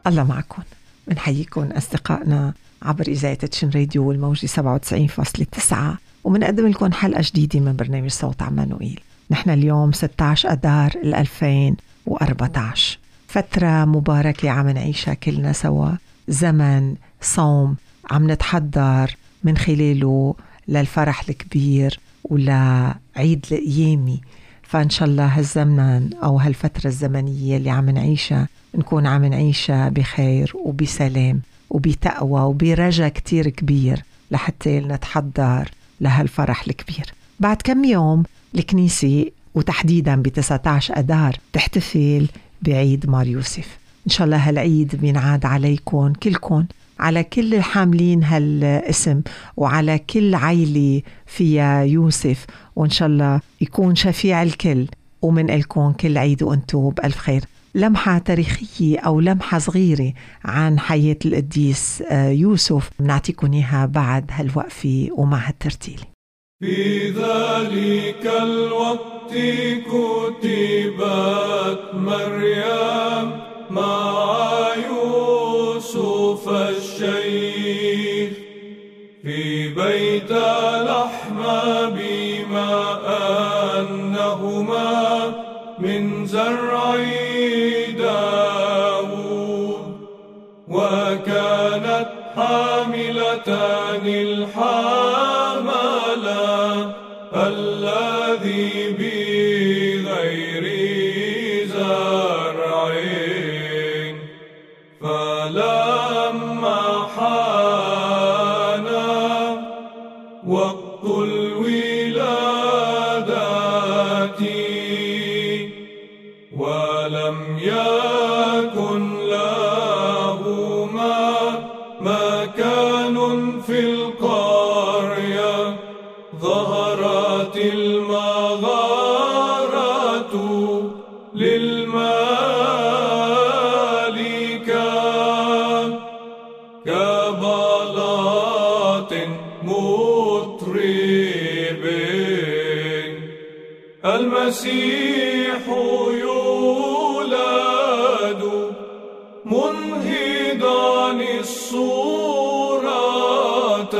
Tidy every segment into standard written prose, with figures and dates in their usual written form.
الله معكم. بنحييكم أصدقائنا عبر إذاعة تشن راديو والموجة 97.9، ومنقدم لكم حلقة جديدة من برنامج صوت عمانوئيل. نحن اليوم 16 أدار 2014، فترة مباركة عم نعيشها كلنا سوا، زمن صوم عم نتحضر من خلاله للفرح الكبير ولعيد القيامة. فإن شاء الله هالزمن أو هالفترة الزمنية اللي عم نعيشها نكون عم نعيشها بخير وبسلام وبتقوى وبرجا كتير كبير لحتى نتحضر لهالفرح الكبير. بعد كم يوم الكنيسة وتحديدا ب19 أدار تحتفل بعيد مار يوسف. إن شاء الله هالعيد بينعاد عليكم كلكم، على كل الحاملين هالاسم وعلى كل عيلة فيها يوسف، وإن شاء الله يكون شفيع الكل ومن لكم كل عيد وأنتم بألف خير. لمحة تاريخية أو لمحة صغيرة عن حياة القديس يوسف بنعطيكم إياها بعد هالوقفة ومع هالترتيل. في ذلك الوقت كتبت مريم مع يوسف الشيخ في بيت لحم بما أنهما من زرع داود، وكانت حاملتان الحمل الذي بغير زرع، فلما حان وقت الولادة ولم يكن لهما مكان في القرية، ظهرت المغارة للملكة كبلاط مطرب. المسيح يولد منهضا الصورة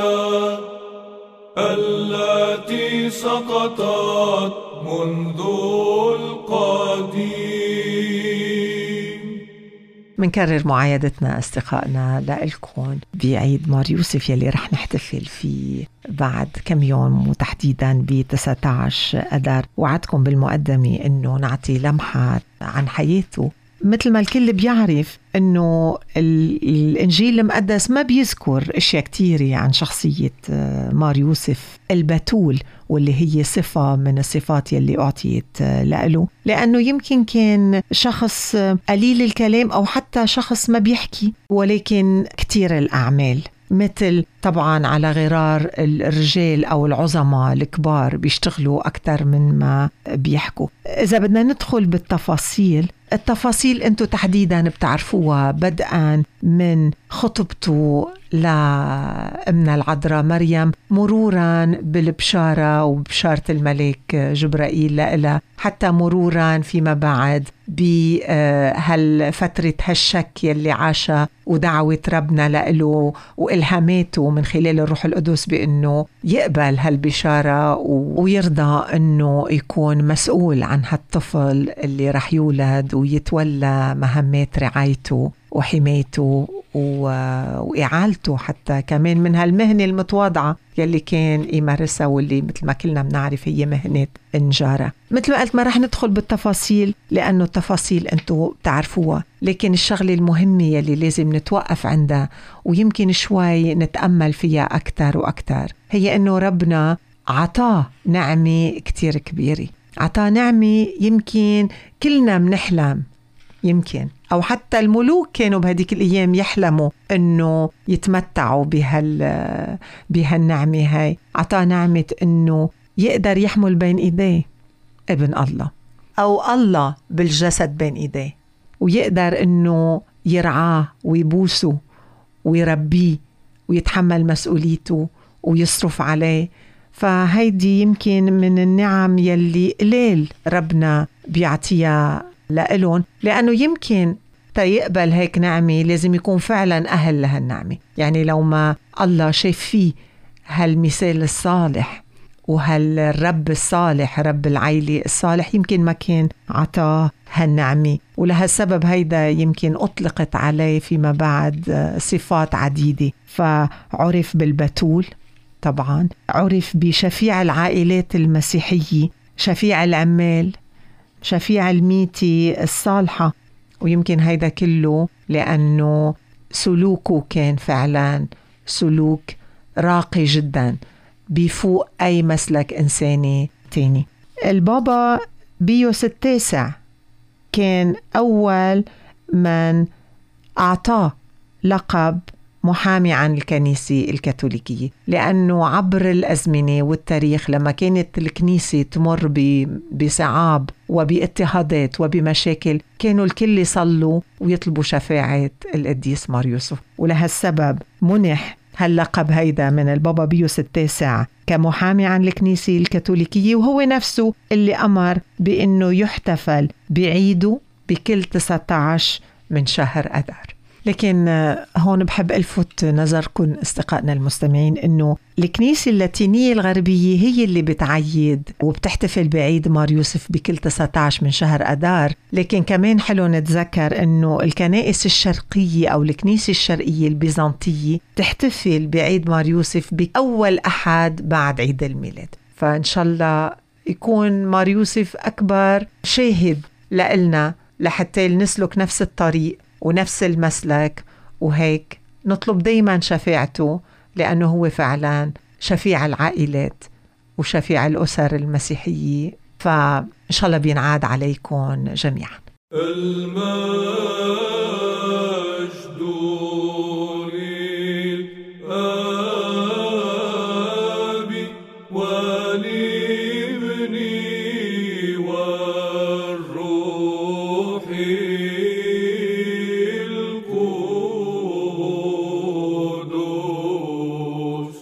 التي سقطت منذ القديم. منكرر معايدتنا أصدقائنا لإلكم بعيد مار يوسف يلي رح نحتفل فيه بعد كم يوم وتحديدا ب19 أدار. وعدكم بالمقدمة أنه نعطي لمحة عن حياته. مثل ما الكل بيعرف أنه الإنجيل المقدس ما بيذكر أشياء كتيرة عن شخصية مار يوسف البتول، واللي هي صفة من الصفات يلي أعطيت له، لأنه يمكن كان شخص قليل الكلام أو حتى شخص ما بيحكي ولكن كتير الأعمال، مثل طبعا على غرار الرجال أو العظماء الكبار بيشتغلوا أكتر من ما بيحكوا. إذا بدنا ندخل بالتفاصيل، التفاصيل أنتوا تحديدا بتعرفوها، بدءا من خطبته لأمنا العذراء مريم، مرورا بالبشارة وبشارة الملك جبرائيل لها، حتى مرورا فيما بعد بهالفترة هالشك يلي عاشها ودعوة ربنا له وإلهاماته من خلال الروح القدس بأنه يقبل هالبشارة ويرضى أنه يكون مسؤول عن هالطفل اللي رح يولد ويتولى مهمات رعايته وحمايته وإعالته، حتى كمان من هالمهنة المتواضعة يلي كان يمارسها، واللي مثل ما كلنا بنعرف هي مهنة النجارة. مثل ما قلت ما رح ندخل بالتفاصيل لأنه التفاصيل أنتوا بتعرفوها، لكن الشغلة المهمة يلي لازم نتوقف عندها ويمكن شوي نتأمل فيها أكتر وأكتر هي أنه ربنا عطاه نعمة كتير كبيرة، عطاه نعمة يمكن كلنا منحلم، يمكن أو حتى الملوك كانوا بهديك الأيام يحلموا أنه يتمتعوا بهالنعمة هاي. عطاه نعمة أنه يقدر يحمل بين إيديه ابن الله أو الله بالجسد بين إيديه، ويقدر أنه يرعاه ويبوسه ويربيه ويتحمل مسؤوليته ويصرف عليه. فهيدي يمكن من النعم يلي قليل ربنا بيعطيها لإلهم، لأنه يمكن تيقبل هيك نعمة لازم يكون فعلا أهل لهالنعمة. يعني لو ما الله شاف فيه هالمثال الصالح وهالرب الصالح، رب العيلة الصالح، يمكن ما كان عطاه هالنعمة. ولهالسبب هيدا يمكن أطلقت عليه فيما بعد صفات عديدة. فعرف بالبتول، طبعا عرف بشفيع العائلات المسيحية، شفيع العمال، شفيع الميتة الصالحة. ويمكن هيدا كله لأنه سلوكه كان فعلا سلوك راقي جدا بيفوق أي مسلك إنساني تاني. البابا بيوس التاسع كان أول من أعطاه لقب محامي عن الكنيسة الكاثوليكية، لأنه عبر الأزمنة والتاريخ لما كانت الكنيسة تمر بصعاب وباضطهادات وبمشاكل، كانوا الكل يصلوا ويطلبوا شفاعة القديس مار يوسف. ولهالسبب منح هاللقب هيدا من البابا بيوس التاسع كمحامي عن الكنيسة الكاثوليكية، وهو نفسه اللي أمر بأنه يحتفل بعيده بكل 19 من شهر أذار. لكن هون بحب ألفت نظركم أصدقائنا المستمعين أنه الكنيسة اللاتينية الغربية هي اللي بتعيد وبتحتفل بعيد مار يوسف بكل 19 من شهر أذار. لكن كمان حلو نتذكر أنه الكنائس الشرقية أو الكنيسة الشرقية البيزنطية تحتفل بعيد مار يوسف بأول أحد بعد عيد الميلاد. فإن شاء الله يكون مار يوسف أكبر شاهد لإلنا لحتى نسلك نفس الطريق ونفس المسلك، وهيك نطلب دايما شفاعته، لأنه هو فعلا شفيع العائلات وشفيع الأسر المسيحية. فإن شاء الله بينعاد عليكم جميعا. المجد للآب والابن والروح القدس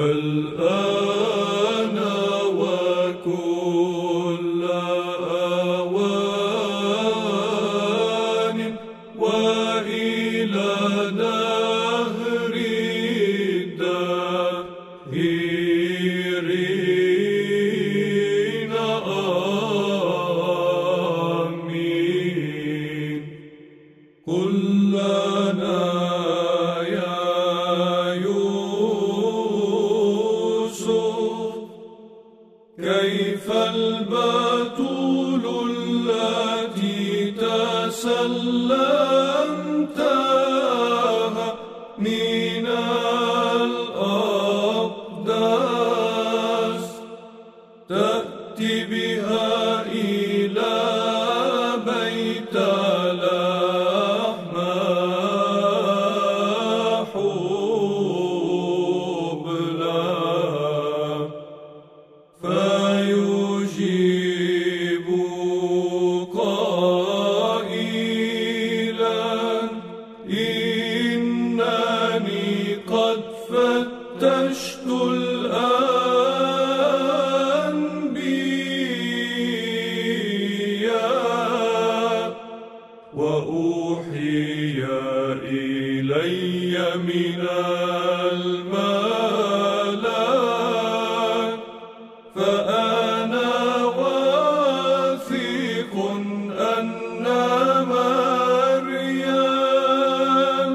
الآن وكل أوان وإلى دهر الداهرين آمين. قل لنا يا يوسف كيف البتول التي تسلمتها من الأقداس تأتي بها إلى بيت لحم حبلى فيجيب قائلا إنني قد فتشت الأنبياء وأوحي إلي من الملائكة فأنا واثق أن مريم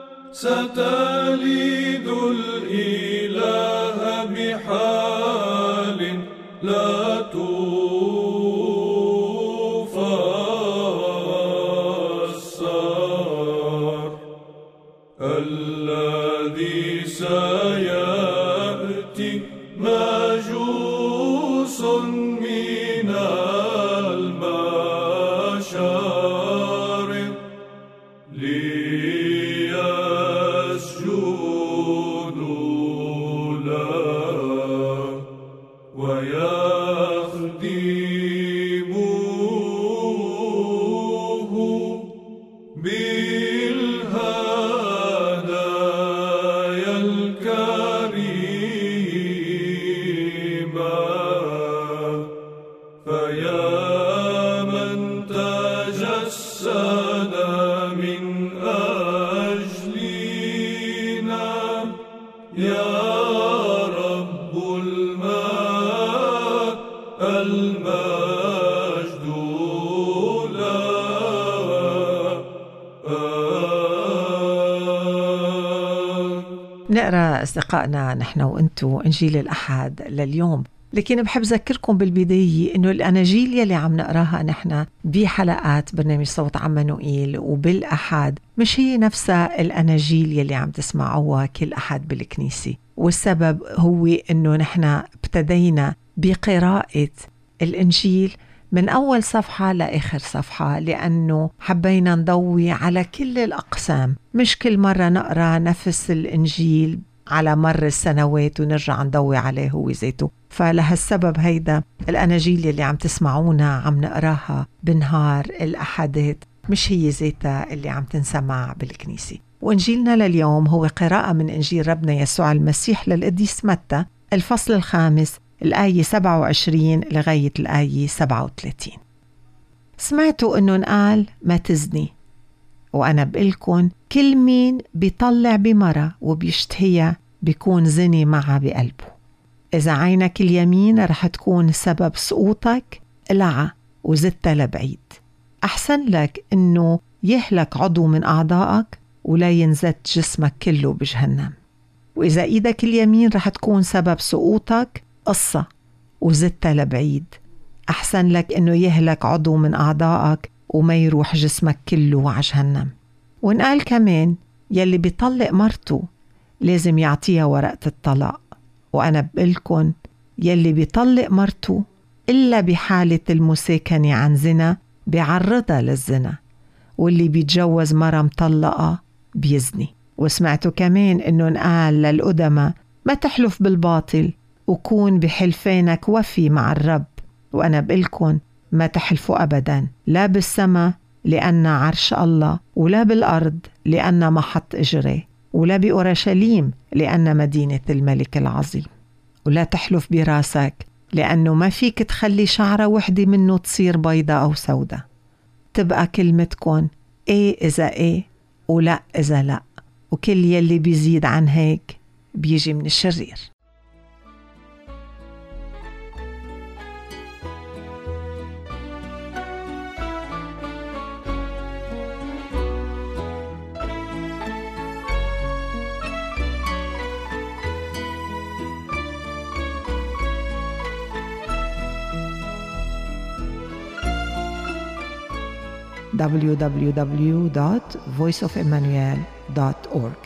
ستلد الإله بحال لا تفسر الذي سيأتي مجوس من المشارق ليسجدوا له ويخدموه بالهدايا الكريمة. فيا من تجسد من يا رب المجد نقرأ أصدقائنا نحن وإنتو إنجيل الأحد لليوم، لكن بحب أذكركم بالبداية إنه الأناجيل يلي عم نقراها نحن بحلقات برنامج صوت عمانوئيل وبالأحد مش هي نفسها الأناجيل يلي عم تسمعوها كل أحد بالكنيسة، والسبب هو إنه نحن ابتدينا بقراءة الإنجيل من أول صفحة لآخر صفحة، لأنه حبينا نضوي على كل الأقسام، مش كل مرة نقرأ نفس الإنجيل على مر السنوات ونرجع نضوي عليه هو ذاته. فلهالسبب هيدا الأناجيل اللي عم تسمعونا عم نقراها بنهار الأحدات مش هي ذاتها اللي عم تنسمع بالكنيسة. وإنجيلنا لليوم هو قراءة من إنجيل ربنا يسوع المسيح للقديس متى، الفصل 5 الآية 27 لغاية الآية 37. سمعتوا إنه نقال ما تزني، وأنا بقلكن كل مين بيطلع بمرة وبيشتهيها بيكون زني معها بقلبه. إذا عينك اليمين رح تكون سبب سقوطك العا وزدتها لبعيد. أحسن لك إنه يهلك عضو من أعضائك ولا ينزد جسمك كله بجهنم. وإذا إيدك اليمين رح تكون سبب سقوطك قصة وزدتها لبعيد. أحسن لك إنه يهلك عضو من أعضائك وما يروح جسمك كله على جهنم. ونقال كمان يلي بيطلق مرته لازم يعطيها ورقة الطلاق. وأنا بقلكن يلي بيطلق مرته إلا بحالة المساكنة عن زنا بيعرضها للزنا، واللي بيتجوز مرة مطلقة بيزني. وسمعتوا كمان إنه نقال للقدماء ما تحلف بالباطل وكون بحلفانك وفي مع الرب. وأنا بقلكن ما تحلفوا أبدا، لا بالسماء لأن عرش الله، ولا بالأرض لأن محط إجره، ولا بأورشليم لأن مدينة الملك العظيم. ولا تحلف براسك لأنه ما فيك تخلي شعرة وحدة منه تصير بيضة أو سودة. تبقى كلمتكن إيه إذا إيه ولا إذا لا، وكل يلي بيزيد عن هيك بيجي من الشرير. www.voiceofemmanuel.org.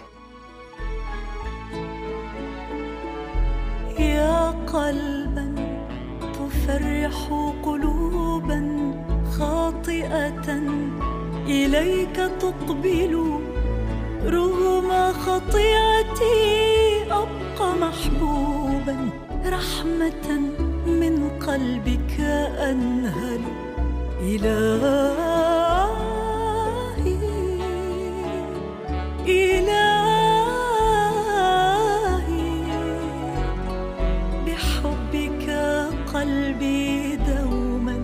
يا قلبا تفرح قلوبا خاطئة إليك تقبل، رغم خطيئتي أبقى محبوبا، رحمة من قلبك أنهل. إلهي بحبك قلبي دوما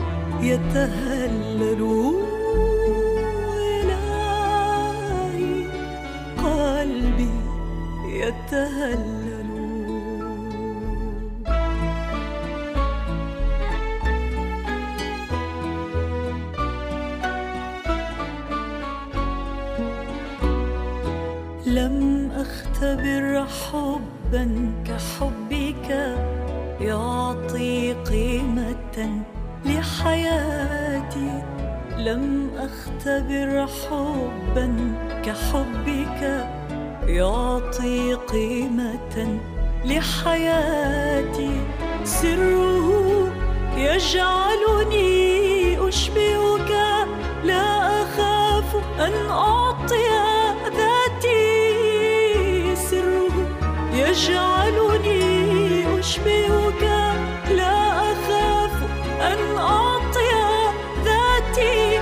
يتهلل. إلهي قلبي يتهلل. لم أختبر حبا كحبك يعطي قيمة لحياتي. لم أختبر حبا كحبك يعطي قيمة لحياتي. سره يجعلني أشبهك، لا أخاف أن أعطي ذاتي. يجعلني أشبهك، لا أخاف أن أعطي ذاتي.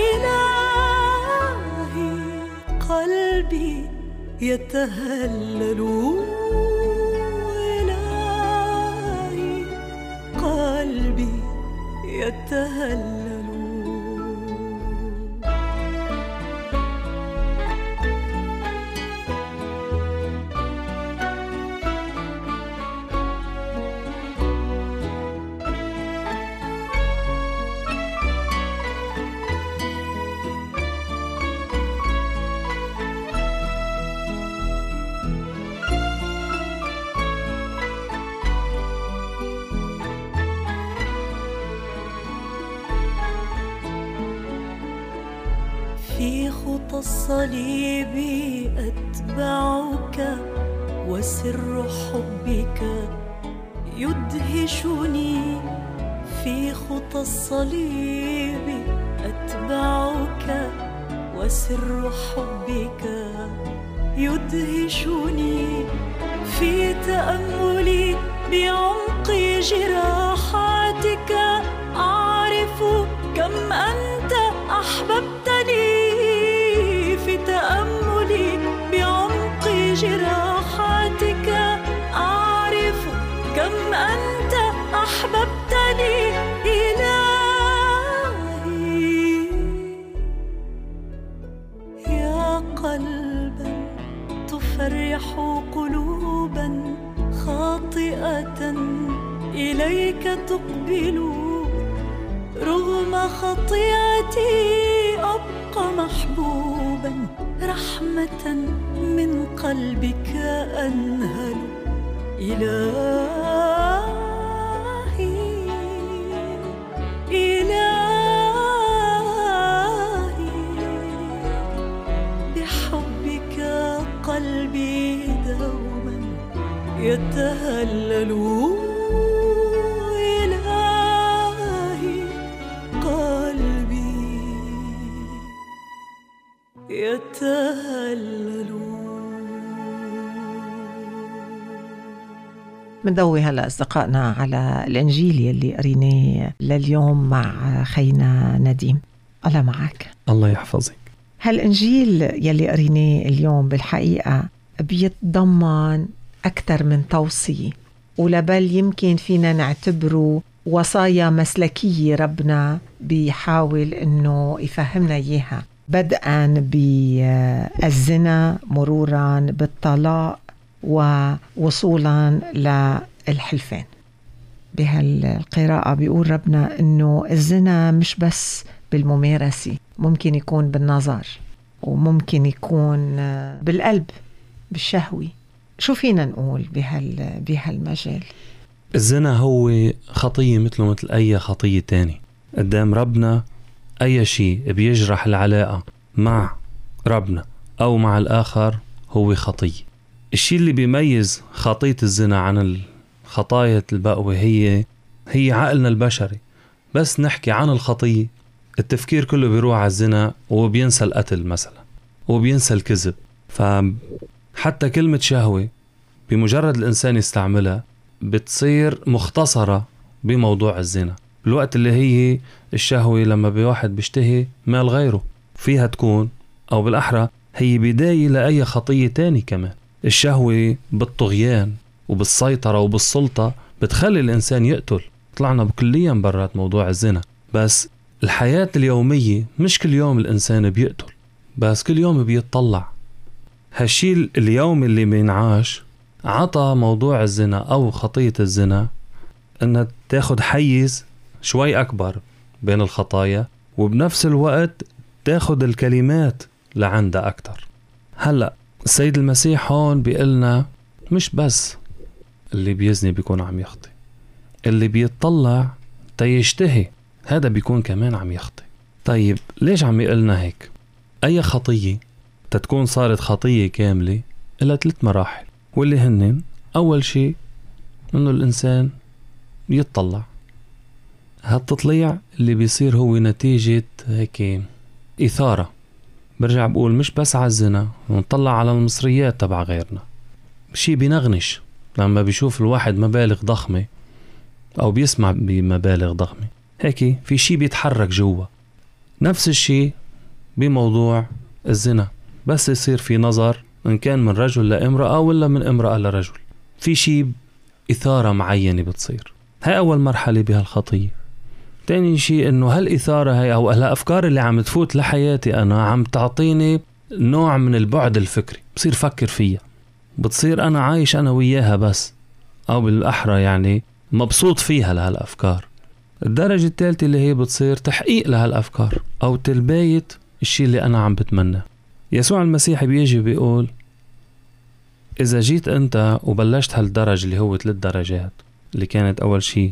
إلهي قلبي يتهلل. إلهي قلبي يتهلل. الصليب أتبعك وسر حبك يدهشني. في خطى الصليب أتبعك وسر حبك يدهشني. في تأملي بعمق جراحاتك أعرف كم أنت أحببتني. في تأملي بعمق جراحاتك أعرف كم أنت أحببتني. إلهي يا قلبا تفرح قلوبا خاطئة إليك تقبل. رغم خطيئتي أبقى محبوبا رحمة من قلبك أنهل. إلهي إلهي بحبك قلبي دوما يتهلل. إلهي قلبي يتهلل. مندوي هلا أصدقائنا على الإنجيل يلي قريناه لليوم مع خينا نديم. الله معك. الله يحفظك. هالإنجيل يلي قريناه اليوم بالحقيقة بيتضمن أكثر من توصية، ولبل يمكن فينا نعتبره وصايا مسلكية ربنا بيحاول إنه يفهمنا إياها، بدءا بالزنا مرورا بالطلاق ووصولا للحلفان. بهالقراءة بيقول ربنا إنه الزنا مش بس بالممارسة، ممكن يكون بالنظر وممكن يكون بالقلب بالشهوة. شو فينا نقول بهالمجال؟ الزنا هو خطية مثله مثل أي خطية تاني قدام ربنا. أي شيء بيجرح العلاقة مع ربنا أو مع الآخر هو خطية. الشيء اللي بيميز خطية الزنا عن الخطايا البقوة هي عقلنا البشري. بس نحكي عن الخطية التفكير كله بيروح على الزنا وبينسى القتل مثلا وبينسى الكذب. فحتى كلمة شهوة بمجرد الإنسان يستعملها بتصير مختصرة بموضوع الزنا، بالوقت اللي هي الشهوة لما بواحد بيشتهي مال غيره فيها تكون، أو بالأحرى هي بداية لأي خطية تاني كمان. الشهوة بالطغيان وبالسيطرة وبالسلطة بتخلي الإنسان يقتل. طلعنا بكليا برات موضوع الزنا، بس الحياة اليومية مش كل يوم الإنسان بيقتل، بس كل يوم بيتطلع. هالشي اليوم اللي بينعاش عطى موضوع الزنا أو خطية الزنا أنها تاخد حيز شوي أكبر بين الخطايا، وبنفس الوقت تاخد الكلمات لعندها أكتر. هلأ السيد المسيح هون بيقلنا مش بس اللي بيزني بيكون عم يخطي، اللي بيتطلع تيشتهي هذا بيكون كمان عم يخطي. طيب ليش عم يقلنا هيك؟ أي خطية تتكون صارت خطية كاملة إلا 3 مراحل، واللي هنن أول شيء إنه الإنسان يتطلع. هالتطليع اللي بيصير هو نتيجة هيك إثارة. برجع بقول مش بس على الزنا، ونطلع على المصريات تبع غيرنا. شيء بينغنش لما بيشوف الواحد مبالغ ضخمة أو بيسمع بمبالغ ضخمة، هيك في شيء بيتحرك جوا. نفس الشيء بموضوع الزنا، بس يصير في نظر إن كان من رجل لامرأة ولا من امرأة لرجل، في شيء إثارة معينة بتصير. هاي أول مرحلة بهالخطية. تاني شيء إنه هالإثارة هاي أو هالأفكار اللي عم تفوت لحياتي أنا عم تعطيني نوع من البعد الفكري، بصير فكر فيها، بتصير أنا عايش أنا وياها بس، أو بالأحرى يعني مبسوط فيها لهالأفكار. الدرجة الثالثة اللي هي بتصير تحقيق لهالأفكار أو تلباية الشيء اللي أنا عم بتمنى. يسوع المسيح بيجي بيقول إذا جيت أنت وبلشت هالدرجة اللي هو 3 درجات اللي كانت أول شيء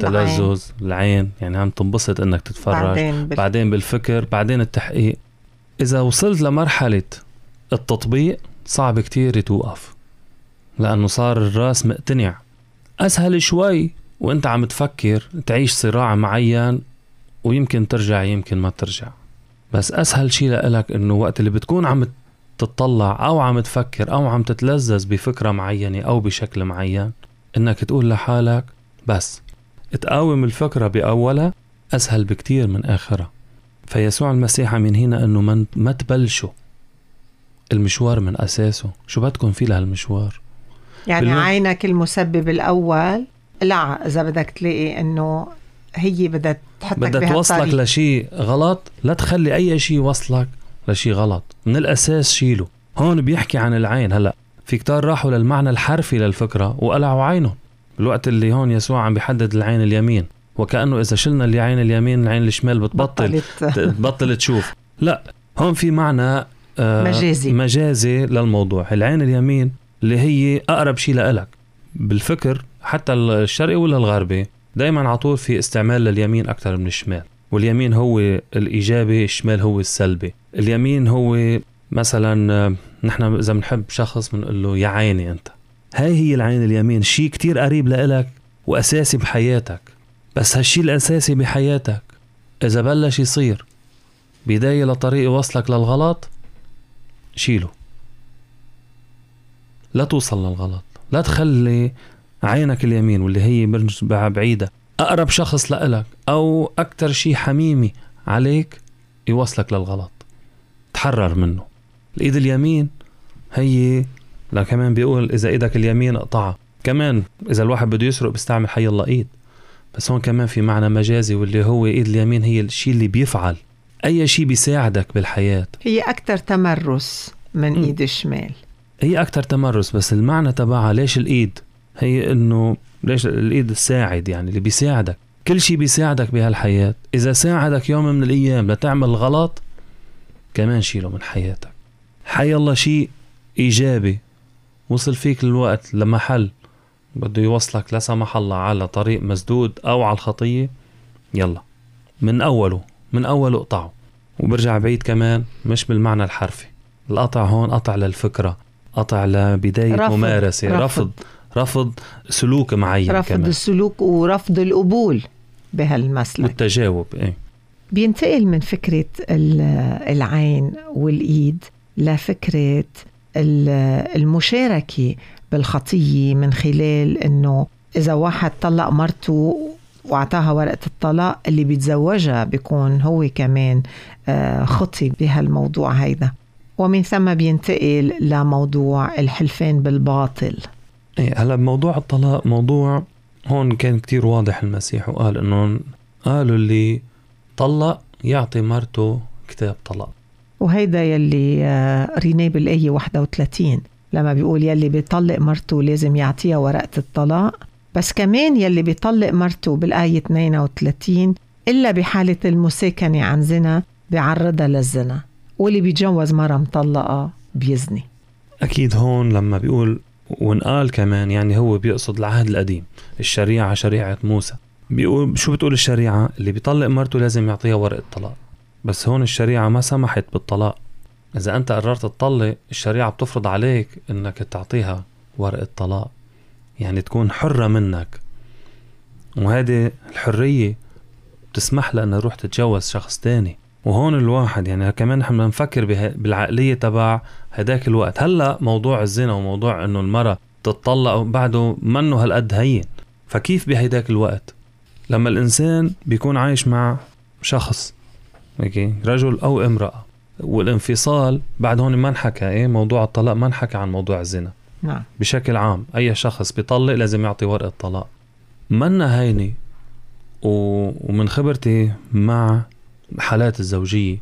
بالتلذذ العين، يعني عم تنبسط إنك تتفرج، بعدين بالفكر، بعدين التحقيق. إذا وصلت لمرحلة التطبيق صعب كتير توقف، لأنه صار الراس مقتنع. أسهل شوي وإنت عم تفكر تعيش صراع معين ويمكن ترجع يمكن ما ترجع، بس أسهل شيء لإلك إنه وقت اللي بتكون عم تطلع أو عم تفكر أو عم تتلذذ بفكرة معينة أو بشكل معين، إنك تقول لحالك بس تقاوم الفكرة بأولها أسهل بكتير من آخرها. فيسوع المسيح من هنا إنه ما تبلشوا المشوار من أساسه. شو بدكم فيه لهالمشوار؟ يعني عينك المسبب الأول، لا إذا بدك تلاقي إنه هي بدها تحطك بدها توصلك لشيء غلط، لا تخلي أي شيء وصلك لشيء غلط من الأساس، شيله. هون بيحكي عن العين. هلأ في كتار راحوا للمعنى الحرفي للفكرة وقلعوا عينهم، بالوقت اللي هون يسوع عم بيحدد العين اليمين، وكأنه إذا شلنا العين اليمين العين الشمال بتبطل تشوف. لا، هون في معنى مجازي للموضوع. العين اليمين اللي هي أقرب شيء لإلك بالفكر، حتى الشرقي ولا الغربي دايما عطول في استعمال لليمين أكتر من الشمال. واليمين هو الإيجابي، الشمال هو السلبي. اليمين هو مثلا نحن إذا بنحب شخص بنقول له يا عيني أنت، هي العين اليمين، شيء كتير قريب لإلك وأساسي بحياتك. بس هالشيء الأساسي بحياتك إذا بلش يصير بداية لطريق يوصلك للغلط، شيله، لا توصل للغلط. لا تخلي عينك اليمين واللي هي بعيدة أقرب شخص لإلك أو أكتر شيء حميمي عليك يوصلك للغلط، تحرر منه. الإيد اليمين هي لا كمان بيقول إذا إيدك اليمين اقطعها. كمان إذا الواحد بده يسرق بيستعمل حي الله إيد، بس هون كمان في معنى مجازي، واللي هو إيد اليمين هي الشيء اللي بيفعل أي شيء بيساعدك بالحياة. هي أكتر تمرس من إيد الشمال، هي أكتر تمرس، بس المعنى تبعها ليش الإيد هي إنه ليش الإيد الساعد، يعني اللي بيساعدك. كل شيء بيساعدك بهالحياة إذا ساعدك يوم من الأيام لتعمل غلط كمان شيله من حياتك. حي الله شيء إيجابي وصل فيك الوقت لمحل بده يوصلك لا سمح الله على طريق مسدود أو على الخطية، يلا من أوله اقطعه. وبرجع بعيد كمان، مش بالمعنى الحرفي. القطع هون قطع للفكرة، قطع لبداية ممارسة، رفض سلوك معين، رفض كمان السلوك ورفض القبول بهالمسلك والتجاوب. بينتقل من فكرة العين والإيد لفكرة المشاركة بالخطية، من خلال أنه إذا واحد طلق مرته وعطاها ورقة الطلاق، اللي بيتزوجها بيكون هو كمان خطي بهالموضوع هيدا. ومن ثم بينتقل لموضوع الحلفان بالباطل. هلا موضوع الطلاق موضوع هون كان كتير واضح. المسيح وقال إنه قالوا اللي طلق يعطي مرته كتاب طلاق، وهيدا يلي رينيه بالآية 31 لما بيقول يلي بيطلق مرته لازم يعطيها ورقة الطلاق. بس كمان يلي بيطلق مرته بالآية 32 إلا بحالة المساكنة عن زنا بيعرضها للزنا، واللي بيتجوز مرة مطلقة بيزني. أكيد هون لما بيقول ونقال كمان، يعني هو بيقصد العهد القديم، الشريعة شريعة موسى. بيقول شو بتقول الشريعة؟ اللي بيطلق مرته لازم يعطيها ورقة طلاق. بس هون الشريعة ما سمحت بالطلاق. إذا أنت قررت تطلق، الشريعة بتفرض عليك إنك تعطيها ورقة طلاق، يعني تكون حرة منك. وهذه الحرية بتسمح لها أن روح تتجوز شخص تاني. وهون الواحد يعني كمان نحن نفكر بالعقلية تبع هداك الوقت. هلأ موضوع الزنا وموضوع إنه المرأة تتطلق بعده منه هالقد هين. فكيف بهداك الوقت لما الإنسان بيكون عايش مع شخص رجل أو امرأة، والانفصال بعد هون ما نحكى موضوع الطلاق، ما نحكى عن موضوع الزنا. نعم. بشكل عام أي شخص بيطلق لازم يعطي ورقة طلاق. منا هيني. ومن خبرتي مع حالات الزوجية،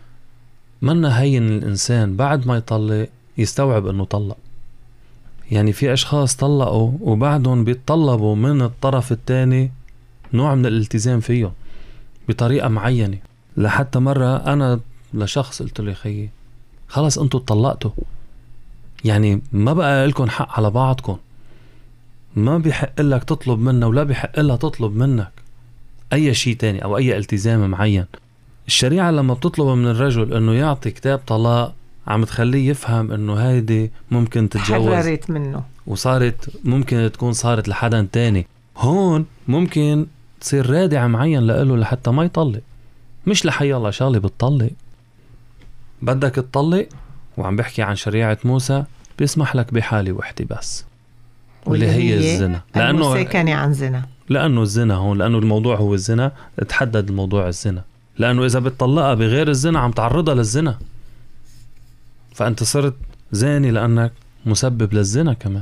منا هين الإنسان بعد ما يطلق يستوعب أنه طلق. يعني في أشخاص طلقوا وبعدهم بيتطلبوا من الطرف الثاني نوع من الالتزام فيهم بطريقة معينة. لحتى مرة أنا لشخص قلت له خيي خلاص أنتوا اتطلقتوا، يعني ما بقى لكم حق على بعضكم، ما بيحق لك تطلب منه ولا بيحق لها تطلب منك أي شيء تاني أو أي التزام معين. الشريعة لما بتطلب من الرجل انه يعطي كتاب طلاق عم تخليه يفهم انه هيدي ممكن تتجوز، حررت منه وصارت ممكن تكون صارت لحدا تاني. هون ممكن تصير رادع معين لإله لحتى ما يطلق، مش لحي الله شغلة بتطلق. بدك تطلق، وعم بحكي عن شريعة موسى، بيسمح لك بحالة وحدة بس، واللي هي الزنا. المساكنة عن زنا، لأنه الزنا هون، لأنه الموضوع هو الزنا، تحدد الموضوع الزنا. لأنه إذا بتطلقها بغير الزنا عم تعرضها للزنا، فأنت صرت زاني لأنك مسبب للزنا كمان.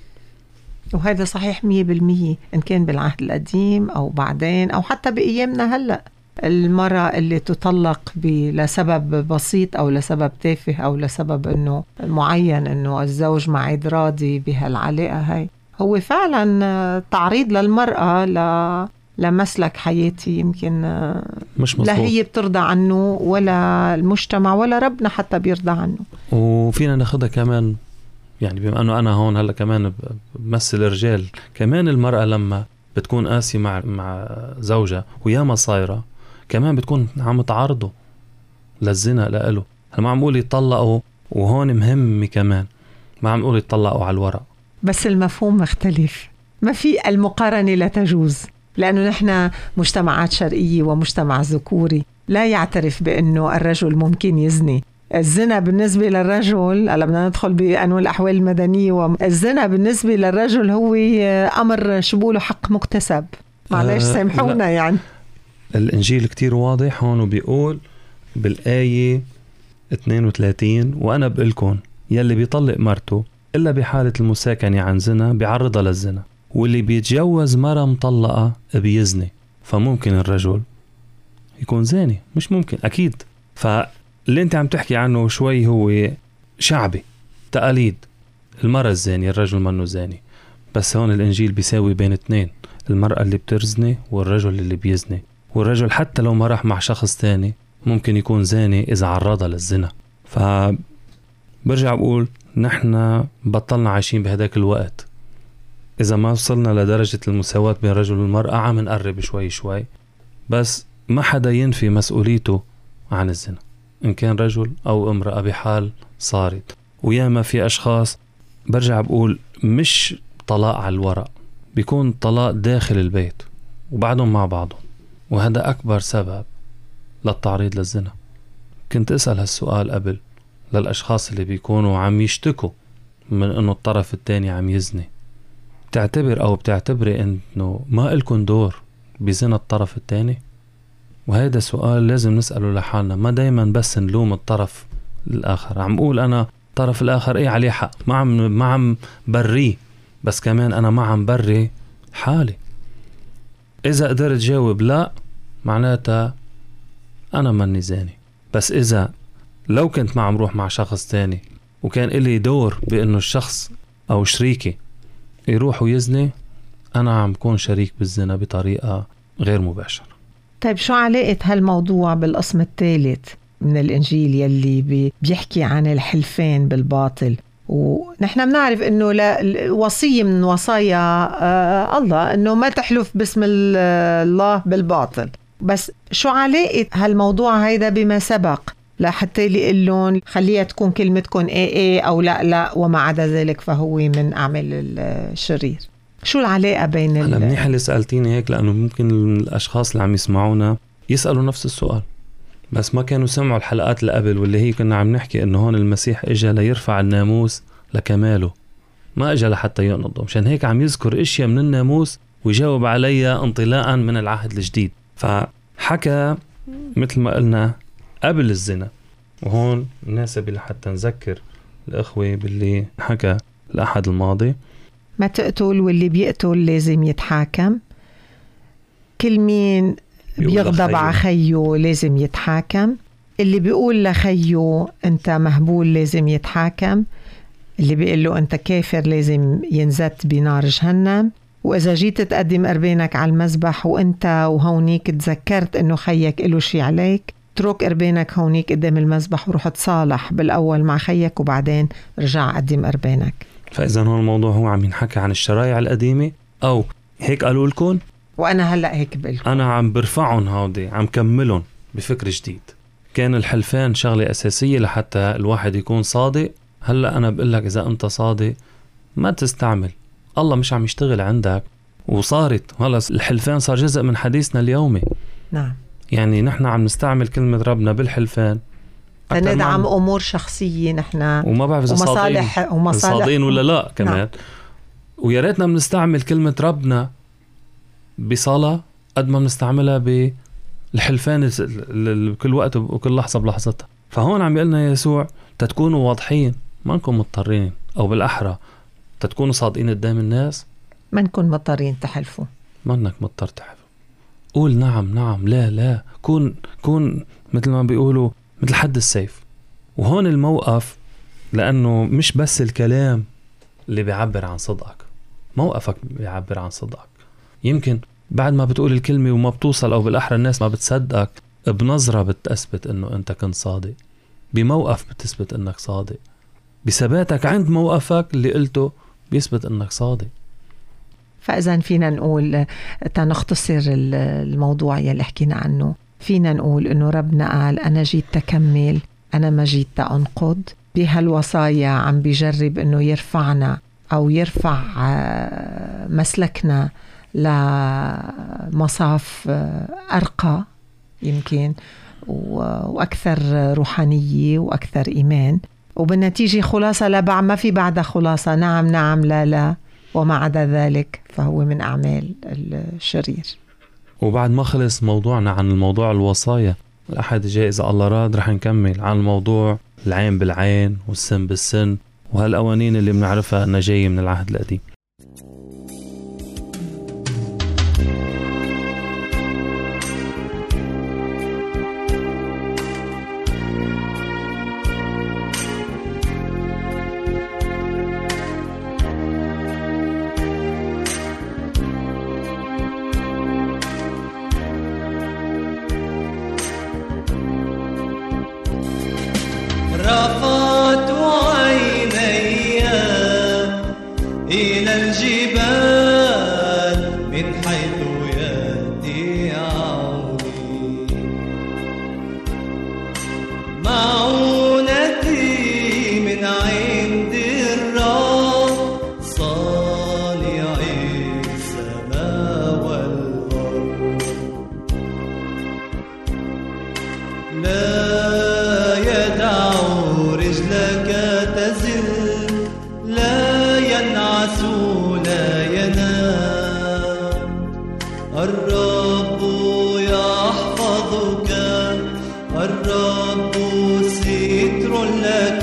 وهذا صحيح 100%، إن كان بالعهد القديم أو بعدين أو حتى بأيامنا هلأ. المرأة اللي تطلق لسبب بسيط أو لسبب تافه أو لسبب إنه معين، إنه الزوج ما عاد راضي بهالعلاقة هاي، هو فعلا تعريض للمرأة لمسلك حياتي يمكن مش مصبوط. لا هي بترضى عنه ولا المجتمع ولا ربنا حتى بيرضى عنه. وفينا ناخدها كمان، يعني بما أنه أنا هون هلأ كمان بمثل الرجال، كمان المرأة لما بتكون قاسية مع زوجها وياما صايرة، كمان بتكون عم تعارضه للزنا لإله. أنا ما عم أقول يطلقوا، وهون مهم كمان ما عم أقول يطلقوا على الورق، بس المفهوم مختلف. ما في المقارنة لا تجوز، لأنه نحن مجتمعات شرقية ومجتمع ذكوري لا يعترف بأنه الرجل ممكن يزني. الزنا بالنسبة للرجل، هلا بدنا ندخل بقانون الأحوال المدنية، والزنا بالنسبة للرجل هو أمر شبوله حق مكتسب. معلش سامحونا. يعني الإنجيل كتير واضح هون، وبيقول بالآية 32: وأنا بقولكم يلي بيطلق مرته إلا بحالة المساكنة عن زنا بيعرضها للزنا، واللي بيتجوز مرة مطلقة بيزني. فممكن الرجل يكون زاني، مش ممكن، أكيد. فاللي أنت عم تحكي عنه شوي هو شعبي، تقاليد. المرأة الزاني، الرجل منه زاني. بس هون الإنجيل بيساوي بين اثنين، المرأة اللي بترزني والرجل اللي بيزني. والرجل حتى لو ما راح مع شخص تاني ممكن يكون زاني إذا عرضها للزنا. فبرجع بقول نحن بطلنا عايشين بهداك الوقت. إذا ما وصلنا لدرجة المساواة بين الرجل والمرأة عم نقرب شوي شوي، بس ما حدا ينفي مسؤوليته عن الزنا، إن كان رجل أو امرأة بحال صارت. وياما في أشخاص برجع بقول مش طلاق على الورق، بيكون طلاق داخل البيت وبعدهم مع بعضهم، وهذا أكبر سبب للتعريض للزنا. كنت أسأل هالسؤال قبل للأشخاص اللي بيكونوا عم يشتكوا من أنه الطرف الثاني عم يزني، بتعتبر أو بتعتبري أنه ما إلكن دور بزنا الطرف الثاني؟ وهذا سؤال لازم نسأله لحالنا، ما دايما بس نلوم الطرف الآخر. عم أقول أنا الطرف الآخر إيه عليه حق، ما عم بريه، بس كمان أنا ما عم بري حالي. إذا قدرت جاوب لا، معناتها أنا ماني زاني. بس إذا لو كنت ما عم روح مع شخص تاني وكان إلي دور بأنه الشخص أو شريكي يروح ويزني، أنا عم كون شريك بالزنا بطريقة غير مباشرة. طيب شو علاقة هالموضوع بالقسم الثالث من الإنجيل يلي بيحكي عن الحلفان بالباطل؟ ونحن بنعرف إنه وصية من وصايا الله إنه ما تحلف باسم الله بالباطل. بس شو علاقة هالموضوع هيدا بما سبق لحتى يقولون خليها تكون كلمتكم ايه أو لا وما عدا ذلك فهو من أعمال الشرير؟ شو العلاقة بين أنا منيح اللي سألتيني هيك، لأنه ممكن الأشخاص اللي عم يسمعونا يسألوا نفس السؤال بس ما كانوا سمعوا الحلقات اللي قبل، واللي هي كنا عم نحكي إنه هون المسيح إجا ليرفع الناموس لكماله، ما إجا لحتى ينقضه. مشان هيك عم يذكر إشياء من الناموس ويجاوب عليها انطلاقا من العهد الجديد. فحكى مثل ما قلنا قبل الزنا، وهون مناسب لحتى نذكر الأخوة باللي حكى الأحد الماضي: ما تقتل واللي بيقتل لازم يتحاكم، كل مين بيغضب على خيه لازم يتحاكم، اللي بيقول لخيه أنت مهبول لازم يتحاكم، اللي بيقول له أنت كافر لازم ينزت بنار جهنم. وإذا جيت تقدم قربانك على المذبح وأنت وهونيك تذكرت أنه خيك إله شي عليك، اترك قربانك هونيك قدام المذبح وروح تصالح بالأول مع خيك وبعدين رجع قدم قربانك. فإذا هون الموضوع هو عم ينحكى عن الشرائع القديمة، أو هيك قالوا لكم وأنا هلأ هيك بقلكم، أنا عم برفعهم هودي، عم كملهم بفكر جديد. كان الحلفان شغلة أساسية لحتى الواحد يكون صادق. هلأ أنا بقول لك إذا أنت صادق ما تستعمل، الله مش عم يشتغل عندك. وصارت هلا الحلفان صار جزء من حديثنا اليومي. نعم، يعني نحن عم نستعمل كلمة ربنا بالحلفان ندعم أمور شخصية نحن، وما بعرف إذا ومصالح صادقين ولا لا كمان. نعم. ويا ريتنا بنستعمل كلمة ربنا بصلاة قد ما بنستعملها بالحلفان بكل وقت وكل لحظة بلحظتها. فهون عم يقولنا يسوع تتكونوا واضحين، ما نكون مضطرين، أو بالأحرى تتكونوا صادقين قدام الناس، ما نكون مضطرين تحلفوا. ما انك مضطر تحلف. قول نعم نعم، لا لا، كون مثل ما بيقولوا مثل حد السيف. وهون الموقف، لأنه مش بس الكلام اللي بيعبر عن صدقك، موقفك بيعبر عن صدقك. يمكن بعد ما بتقول الكلمة وما بتوصل، أو بالأحرى الناس ما بتصدقك، بنظرة بتثبت أنه أنت كنت صادق، بموقف بتثبت أنك صادق، بثباتك عند موقفك اللي قلته بيثبت أنك صادق. فإذا فينا نقول تنختصر الموضوع يلي حكينا عنه، فينا نقول إنه ربنا قال أنا جيت تكمل، أنا ما جيت تأنقض. بهالوصايا عم بيجرب إنه يرفعنا أو يرفع مسلكنا لمصاف أرقى يمكن وأكثر روحانية وأكثر إيمان. وبالنتيجة خلاصة لا ما في بعدها خلاصة، نعم نعم لا لا، وما عدا ذلك فهو من أعمال الشرير. وبعد ما خلص موضوعنا عن الموضوع الوصايا، الأحد الجاي إذا الله راد رح نكمل عن الموضوع العين بالعين والسن بالسن، وهالقوانين اللي بنعرفها أنها جاية من العهد القديم. رفعت عيني إلى الجبال من حيث يأتي عوني، معونتي من عند الرب صانع السماء والأرض. لا يدع رجلك تزل، لا ينعس لا ينام. الرب يحفظك، الرب ستر لك،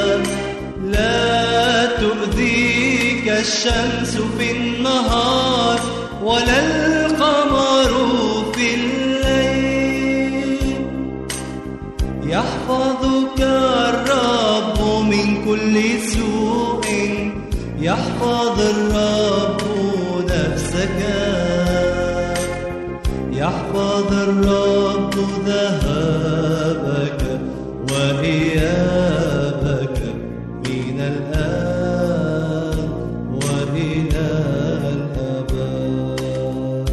لا تؤذيك الشمس في النهار ولا القمر في الليل. يحفظك الرب من كل سوء، يحفظ الرب نفسك، يحفظ الرب ذهابك وإيابك من الآن وإلى الأبد.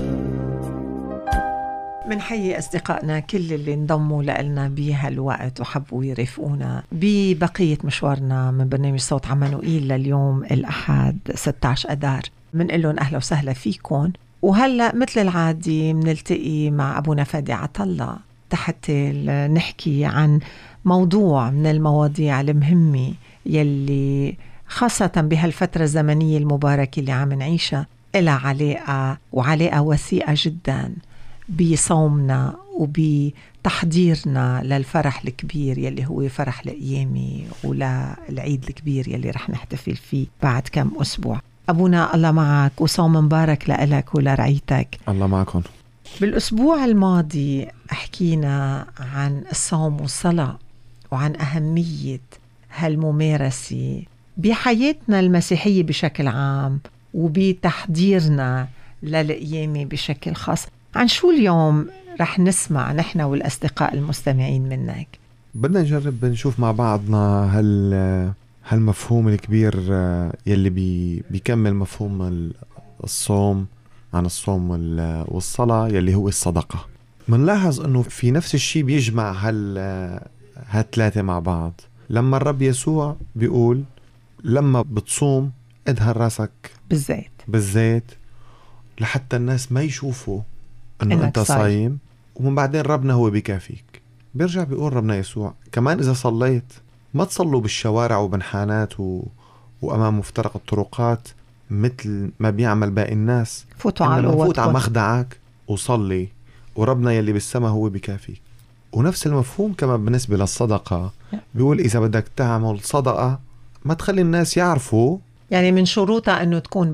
منحيي أصدقائنا كل اللي انضموا لنا بهالوقت وحبوا يرافقونا ببقية مشوارنا من برنامج صوت عمانوئيل لليوم الأحد 16 أدار. منقول لهم أهلا وسهلا فيكم. وهلأ مثل العادي منلتقي مع أبونا فادي عطلة تحت نحكي عن موضوع من المواضيع المهمة يلي خاصة بهالفترة الزمنية المباركة اللي عم نعيشها إلها علاقة وعلاقة وثيقة جدا بصومنا وبتحضيرنا للفرح الكبير يلي هو فرح القيامة وللعيد الكبير يلي رح نحتفل فيه بعد كم أسبوع. أبونا الله معك وصوم مبارك لإلك ولرعيتك. الله معكم. بالأسبوع الماضي حكينا عن الصوم والصلاة وعن أهمية هالممارسة بحياتنا المسيحية بشكل عام وبتحضيرنا للقيامة بشكل خاص. عن شو اليوم رح نسمع نحن والأصدقاء المستمعين منك؟ بدنا نجرب نشوف مع بعضنا هالمفهوم الكبير يلي بيكمل مفهوم الصوم عن الصوم والصلاة يلي هو الصدقة. منلاحظ انه في نفس الشيء بيجمع هالثلاثة مع بعض. لما الرب يسوع بيقول لما بتصوم ادهن راسك بالزيت لحتى الناس ما يشوفوا انه انت صايم، ومن بعدين ربنا هو بيكافيك. بيرجع بيقول ربنا يسوع كمان اذا صليت ما تصلوا بالشوارع وبنحانات وامام مفترق الطرقات مثل ما بيعمل باقي الناس، فوت على مخدعك وصلي وربنا يلي بالسماء هو بيكافيك. ونفس المفهوم كمان بالنسبة للصدقة، بيقول إذا بدك تعمل صدقة ما تخلي الناس يعرفوا، يعني من شروطها أنه تكون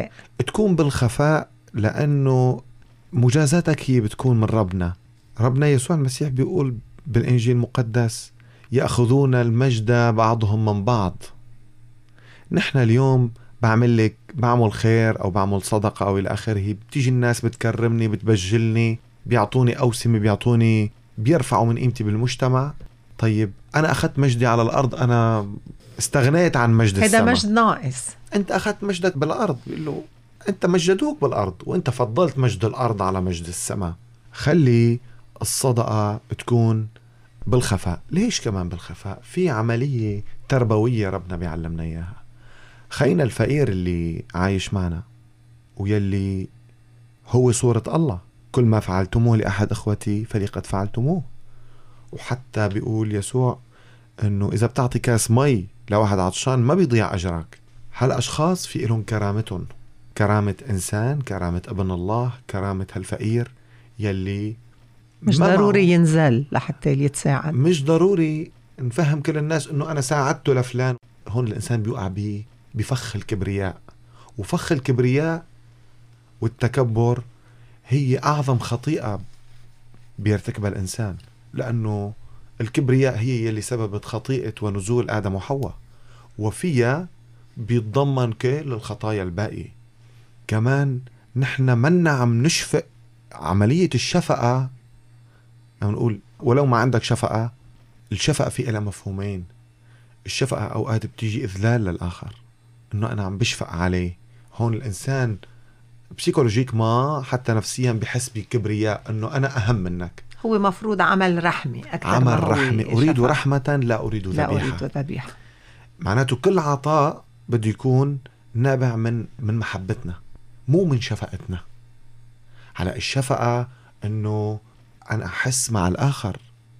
بالخفاء لأنه مجازاتك هي بتكون من ربنا يسوع المسيح بيقول بالإنجيل المقدس يأخذون المجد بعضهم من بعض. نحن اليوم بعمل خير أو بعمل صدقة أو إلى آخره، بتيجي الناس بتكرمني بتبجلني بيعطوني أوسمة بيرفعوا من قيمتي بالمجتمع. طيب أنا أخذت مجدي على الأرض، أنا استغنيت عن مجد السماء، هذا مجد ناقص. أنت أخذت مجدك بالأرض، بيقول له أنت مجدوك بالأرض وأنت فضلت مجد الأرض على مجد السماء. خلي الصدقة تكون بالخفاء. ليش كمان بالخفاء؟ في عملية تربوية ربنا بيعلمنا إياها. خينا الفقير اللي عايش معنا ويلي هو صورة الله، كل ما فعلتموه لأحد أخوتي فلقد فعلتموه. وحتى بيقول يسوع أنه إذا بتعطي كاس مي لواحد عطشان ما بيضيع أجرك. هالأشخاص في إلهم كرامتهم، كرامة إنسان، كرامة ابن الله، كرامة هالفقير يلي مش ضروري ينزل لحتى يتساعد، مش ضروري نفهم كل الناس أنه أنا ساعدته لفلان. هون الإنسان بيوقع بفخ الكبرياء، وفخ الكبرياء والتكبر هي أعظم خطيئة بيرتكبها الإنسان، لأنه الكبرياء هي اللي سببت خطيئة ونزول آدم وحواء، وفيها بيتضمن كل الخطايا الباقية. كمان نحن منا عم نشفق. عملية الشفقة نقول ولو ما عندك شفقة، الشفقة في لها مفهومين. الشفقة أوقات بتيجي إذلال للآخر، إنه أنا عم بشفق عليه. هون الإنسان بسيكولوجيك ما حتى نفسيا بحس بكبرياء، إنه أنا أهم منك. هو مفروض عمل رحمة أكثر، عمل رحمة، أريد رحمة لا أريد ذبيحة. معناته كل عطاء بده يكون نابع من محبتنا مو من شفقتنا. على الشفقة إنه أنا أحس مع الآخر،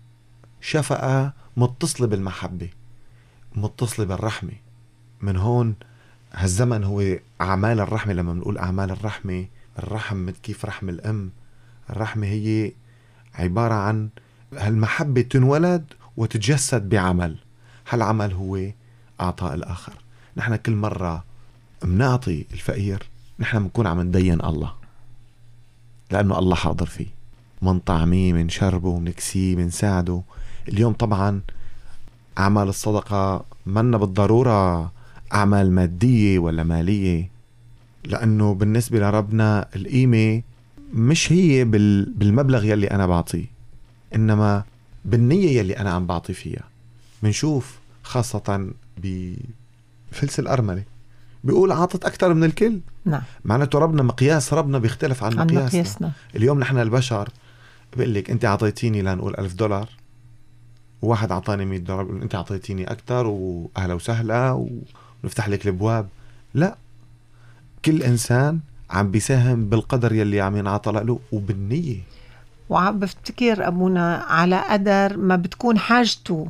شفقة متصلة بالمحبة، متصلة بالرحمة. من هون هالزمن هو أعمال الرحمة. لما بنقول أعمال الرحمة، الرحم كيف رحم الأم، الرحمة هي عبارة عن هالمحبة تنولد وتتجسد بعمل. هالعمل هو أعطاء الآخر. نحن كل مرة منعطي الفقير نحن بنكون عم ندين الله، لأنه الله حاضر فيه، من طعميه من شربه منكسيه منساعده. اليوم طبعا أعمال الصدقة منا بالضرورة أعمال مادية ولا مالية، لأنه بالنسبة لربنا القيمة مش هي بالمبلغ يلي أنا بعطيه، إنما بالنية يلي أنا عم بعطي فيها. منشوف خاصة بفلس الأرملة بيقول عاطت أكتر من الكل. نعم. معناته ربنا مقياس ربنا بيختلف عن مقياسنا. اليوم نحن البشر بقول لك أنت عطيتيني لنقول $1000 وواحد عطاني $100، بقول أنت عطيتيني أكتر وأهلا وسهلا ونفتح لك الابواب. لا، كل انسان عم بيساهم بالقدر يلي عم ينعطى له وبالنية. وعم بفتكر ابونا على قدر ما بتكون حاجته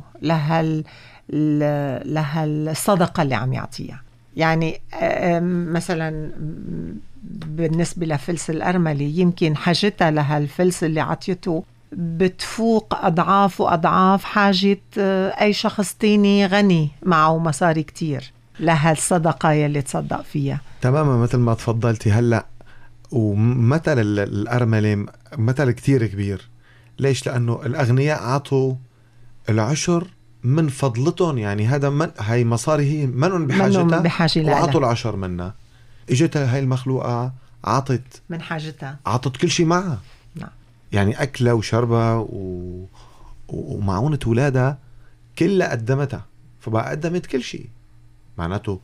لهالصدقة اللي عم يعطيها. يعني مثلا بالنسبة لفلس الأرملة يمكن حاجتها لهالفلس اللي عطيته بتفوق أضعاف وأضعاف حاجة أي شخص تاني غني معه مصاري كتير لهالصدقة يلي تصدق فيها. تماما مثل ما تفضلتي هلأ. ومثل الأرملة مثل كتير كبير. ليش؟ لأنه الأغنياء عطوا العشر من فضلتهم. يعني هذا هاي مصاري هي منهم بحاجتها وعطوا العشر منها. اجتها هاي المخلوقة عطت من حاجتها، عطت كل شيء معها. نعم. يعني أكلها وشربها ومعونة ولادها كلها قدمتها، فبقى قدمت كل شيء. معناته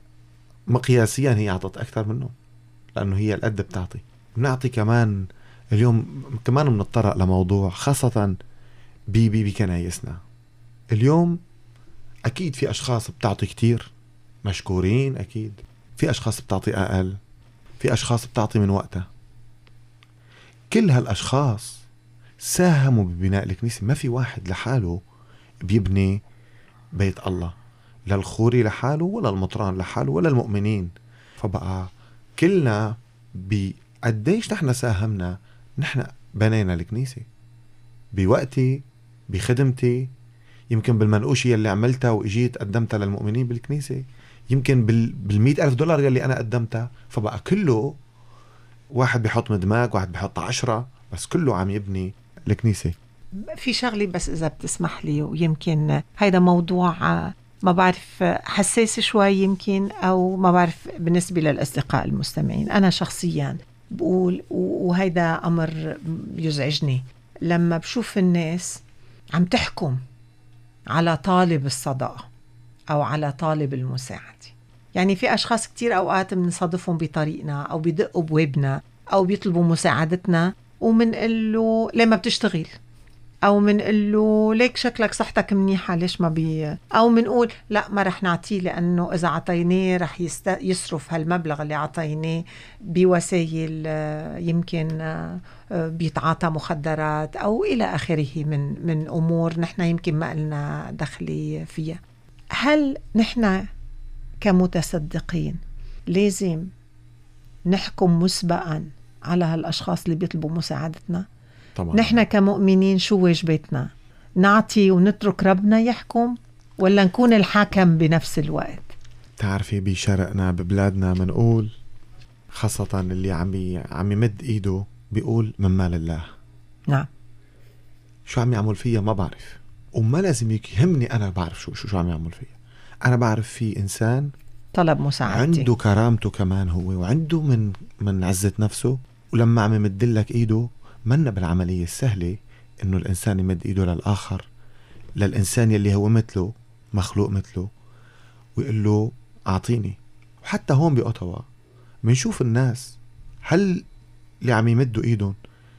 مقياسيا هي عطت أكثر منه، لأنه هي القد بتعطي. بنعطي كمان اليوم كمان بنتطرق لموضوع خاصة بكنايسنا. اليوم أكيد في أشخاص بتعطي كتير مشكورين، أكيد في أشخاص بتعطي أقل، في أشخاص بتعطي من وقتها. كل هالأشخاص ساهموا ببناء الكنيسة. ما في واحد لحاله بيبني بيت الله، لا الخوري لحاله ولا المطران لحاله ولا المؤمنين. فبقى كلنا بقديش نحن ساهمنا. نحن بنينا الكنيسة بوقتي، بخدمتي، يمكن بالمنقوشية اللي عملتها وإجيت قدمتها للمؤمنين بالكنيسة، يمكن $100,000 اللي أنا قدمتها. فبقى كله واحد بيحط مدماج، واحد بيحط 10، بس كله عم يبني الكنيسة. في شغلي بس إذا بتسمح لي، ويمكن هيدا موضوع ما بعرف حساس شوي يمكن، أو ما بعرف بالنسبة للأصدقاء المستمعين. أنا شخصيا بقول، وهيدا أمر يزعجني، لما بشوف الناس عم تحكم على طالب الصدقة أو على طالب المساعدة. يعني في أشخاص كتير أوقات بنصادفهم بطريقنا أو بيدقوا بوابنا أو بيطلبوا مساعدتنا، ومنقول له ليه ما بتشتغل، أو منقول له ليك شكلك صحتك منيحة ليش ما أو منقول لا ما رح نعطيه لأنه إذا عطيناه رح يصرف هالمبلغ اللي عطيناه بوسائل يمكن بيتعاطى مخدرات أو إلى آخره من أمور نحن يمكن ما لنا دخل فيها. هل نحن كمتصدقين لازم نحكم مسبقا على هالأشخاص اللي بيطلبوا مساعدتنا؟ طبعا. نحن كمؤمنين شو واجبتنا؟ نعطي ونترك ربنا يحكم، ولا نكون الحاكم بنفس الوقت؟ تعرفي بشرقنا ببلادنا منقول خاصة اللي عم يمد ايده بيقول من مال الله. نعم. شو عم يعمل فيها ما بعرف، وما لازم يهمني أنا بعرف شو عم يعمل فيها. أنا بعرف في إنسان طلب مساعدتي، عنده كرامته كمان هو، وعنده من عزة نفسه، ولما عم يمدلك ايده منا بالعملية السهلة إنه الإنسان يمد إيده للآخر، للإنسان يلي هو مثله، مخلوق مثله، ويقول له أعطيني. وحتى هون بأوتاوا منشوف الناس هل اللي عم يمدوا إيدهم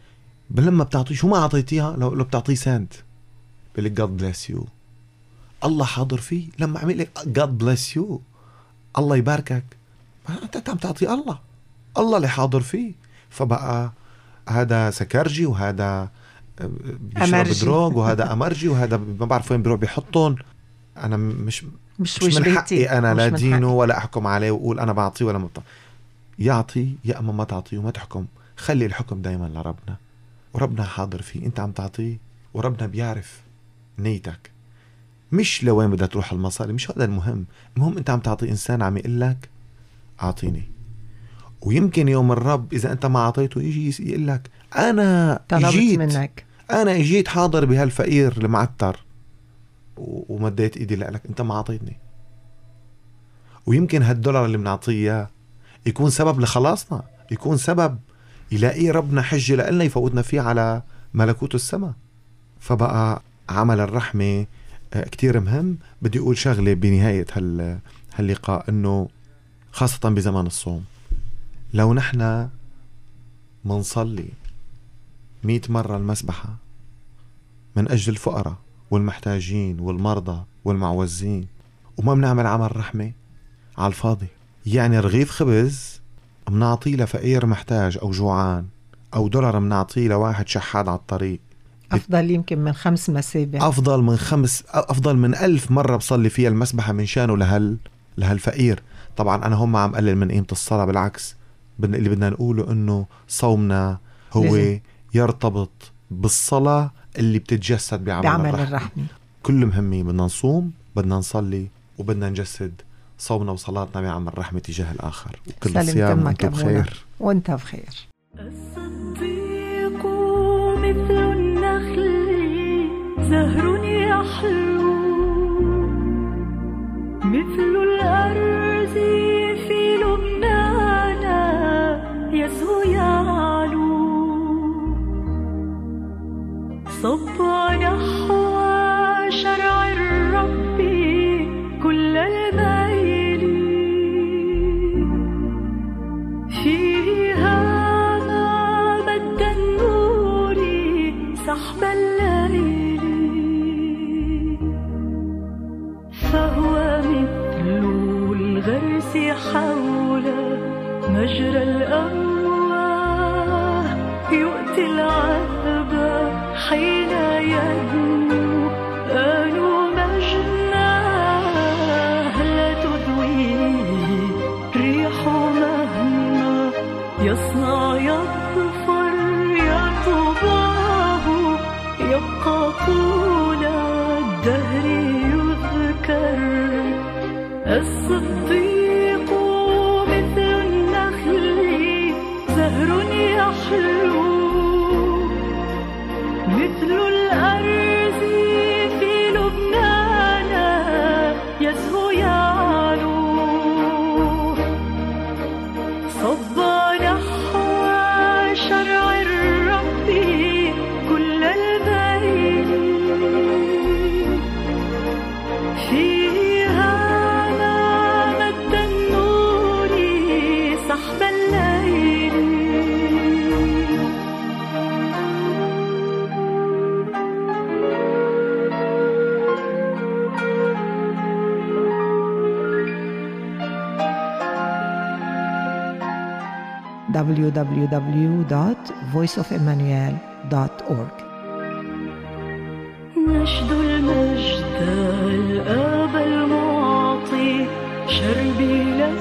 لما بتعطيه شو ما أعطيتيها، لو بتعطيه سنت بيقول God bless you، الله حاضر فيه. لما عم يقول God bless you الله يباركك، أنت عم تعطي الله اللي حاضر فيه. فبقى هذا سكرجي، وهذا بيشرب دروغ، وهذا أمرجي، وهذا ما بعرف وين بيروح بيحطون. أنا مش من حقي أنا لا دينه ولا أحكم عليه وأقول أنا بعطيه ولا مبطع. يعطي يا أما ما تعطيه وما تحكم. خلي الحكم دايما لربنا، وربنا حاضر فيه. أنت عم تعطيه وربنا بيعرف نيتك، مش لوين بدها تروح المصاري، مش هذا المهم. المهم أنت عم تعطي إنسان عم يقول لك أعطيني. ويمكن يوم الرب إذا أنت ما عطيته يجي يقول لك أنا طلبت منك، أنا إجيت حاضر بهالفقير المعتر ومديت إيدي لك، أنت ما عطيتني. ويمكن هالدولار اللي بنعطيه يكون سبب لخلاصنا، يكون سبب يلاقيه ربنا حجة لألنا يفوتنا فيه على ملكوت السماء. فبقى عمل الرحمة كتير مهم. بدي أقول شغلة بنهاية هاللقاء، إنه خاصة بزمان الصوم لو نحن منصلي 100 مرة المسبحة من أجل الفقراء والمحتاجين والمرضى والمعوزين، وما بنعمل عمل رحمة على الفاضي. يعني رغيف خبز منعطيه لفقير محتاج أو جوعان، أو دولار منعطيه لواحد شحاد على الطريق، أفضل يمكن من 5 مسابح، أفضل من 1000 مرة بصلي فيها المسبحة من شانه لهالفقير. طبعا أنا هم عم قلل من قيمة الصلاة، بالعكس اللي بدنا نقوله إنه صومنا هو لازم يرتبط بالصلاة اللي بتتجسد بعمل الرحمة. كل مهمة بدنا نصوم، بدنا نصلي، وبدنا نجسد صومنا وصلاتنا بعمل الرحمة تجاه الآخر. وكل الصيام وانتم بخير. وانت بخير. الصديق مثل النخل زهر يحلو، مثل الأرز في لبنان يزهو يعلو، صب نحو شرع الرب كل الميل، فيها ما مد النور مجرى الأمواه يؤتي العذب حين يدنو آن مجناه لا تدويه ريح مهما يصنع يظفر يطبعه يبقى طول الدهر يذكر الصديق مثل النخل زهر يحلو مثل الأرز في لبنان يزهو يعلو صب نحو شرع الرب كل الميل فيها مد النور سحب الليل www.voiceofemmanuel.org. نشد المجد الآب المعطي شربي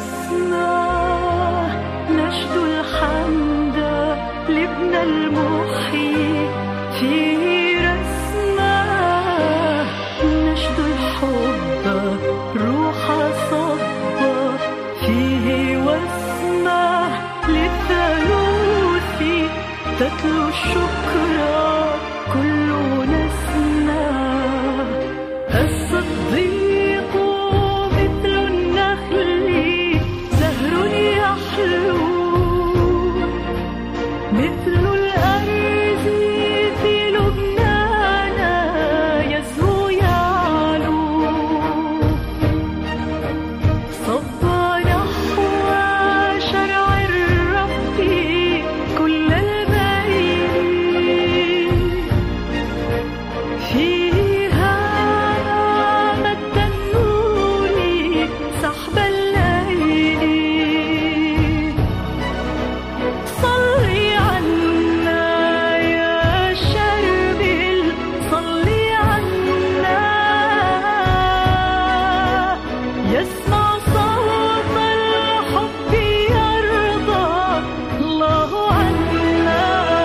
لسنا نشد الحمد لابن المحيي فيه رسمه نشد الحب روح صب فيه واسمه للثالوث تتلو الشكر كل نسمة الصديق مثل النخل زهر يحلو مثل الأرز في لبنان يزهو يعلو صب نحو شرع الرب كل الميل فيها مد النور سحب الليل صلي عنا يا شربل صلي عنا يسمع صوت الحب يرضى الله عنا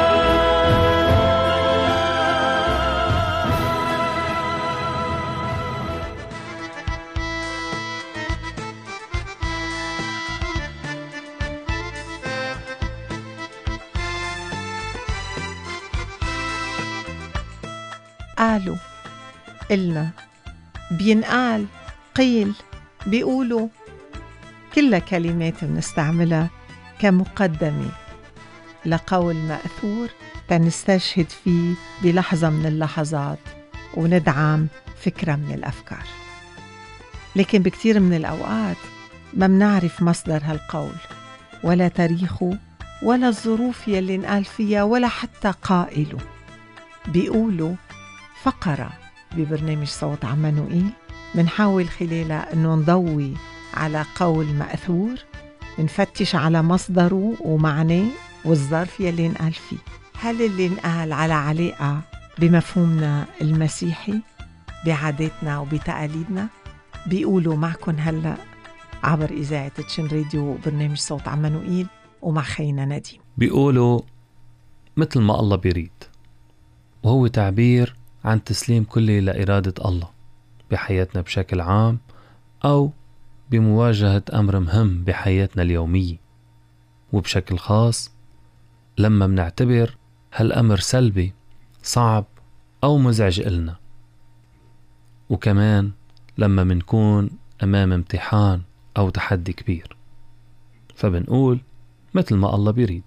قالوا إلنا بينقال قيل بيقولوا كل كلمات بنستعملها كمقدمة لقول مأثور تنستشهد فيه بلحظة من اللحظات وندعم فكرة من الأفكار. لكن بكتير من الأوقات ما منعرف مصدر هالقول ولا تاريخه ولا الظروف يلي نقال فيها ولا حتى قائله. بيقولوا فقرة ببرنامج صوت عمانوئيل منحاول خلالها أنه نضوي على قول مأثور، نفتش على مصدره ومعناه والظرف يلي نقال فيه. هل اللي نقال على علاقة بمفهومنا المسيحي بعاداتنا وبتقاليدنا؟ بيقولوا معكن هلأ عبر إذاعة تشن راديو برنامج صوت عمانوئيل ومع خينا نديم. بيقولوا مثل ما الله بيريد، وهو تعبير عن تسليم كلي لإرادة الله بحياتنا بشكل عام أو بمواجهة أمر مهم بحياتنا اليومية، وبشكل خاص لما منعتبر هالأمر سلبي صعب أو مزعج إلنا، وكمان لما منكون أمام امتحان أو تحدي كبير فبنقول مثل ما الله بيريد.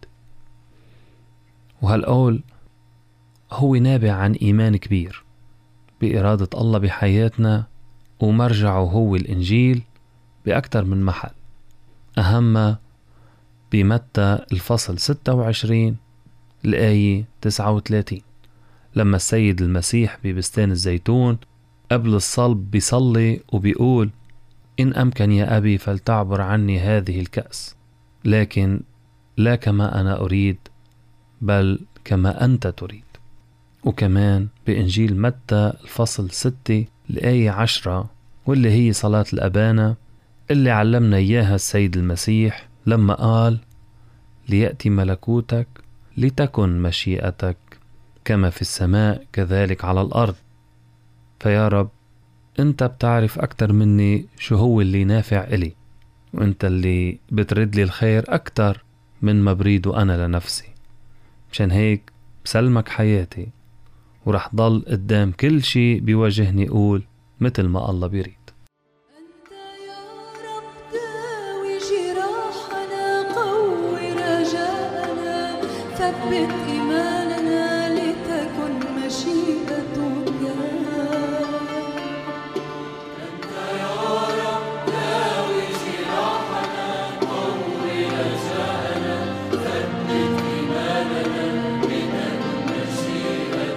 وهالقول هو نابع عن إيمان كبير بإرادة الله بحياتنا، ومرجعه هو الإنجيل بأكثر من محل، أهم بمتى الفصل 26 الآية 39 لما السيد المسيح ببستان الزيتون قبل الصلب بيصلي وبيقول إن أمكن يا أبي فلتعبر عني هذه الكأس، لكن لا كما أنا أريد بل كما أنت تريد. وكمان بإنجيل متى الفصل 6 الآية 10 واللي هي صلاة الأبانا اللي علمنا إياها السيد المسيح لما قال: ليأتي ملكوتك، لتكن مشيئتك كما في السماء كذلك على الأرض. فيا رب أنت بتعرف أكتر مني شو هو اللي نافع إلي، وأنت اللي بترد لي الخير أكتر من ما بريده أنا لنفسي. مشان هيك بسلمك حياتي، ورح ضل قدام كل شي بيواجهني قول مثل ما الله بيريد. أنت يا رب داوي جراحنا، قوي رجاءنا، ثبت إيماننا، لتكن مشيئتك. أنت يا رب داوي جراحنا، قوي رجاءنا، ثبت إيماننا، لتكن مشيئتك.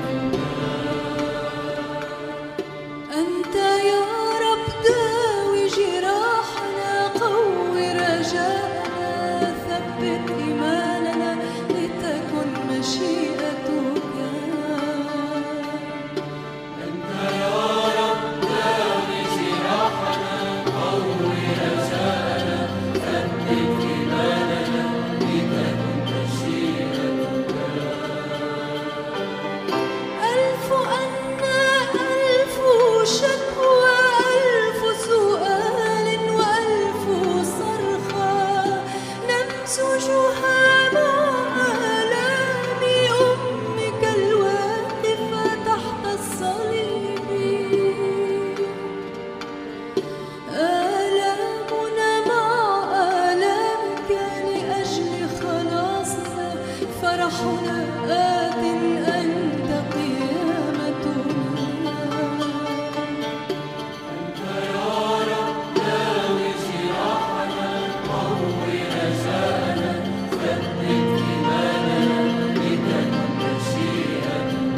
أنت يا رب داوي جراحنا، قوي رجاءنا، ثبت إيماننا، لتكن مشيئتك. ألف أنا ألف شكوى، ألف سؤال وألف صرخة، نمزجها مع آلام أمك الواقفة تحت الصليب. آلامنا مع آلامك لأجل خلاصنا، فرحنا آت أنت قيامتنا. أنت يا رب داوي جراحنا، قوي رجاءنا، ثبت إيماننا، لتكن مشيئتك.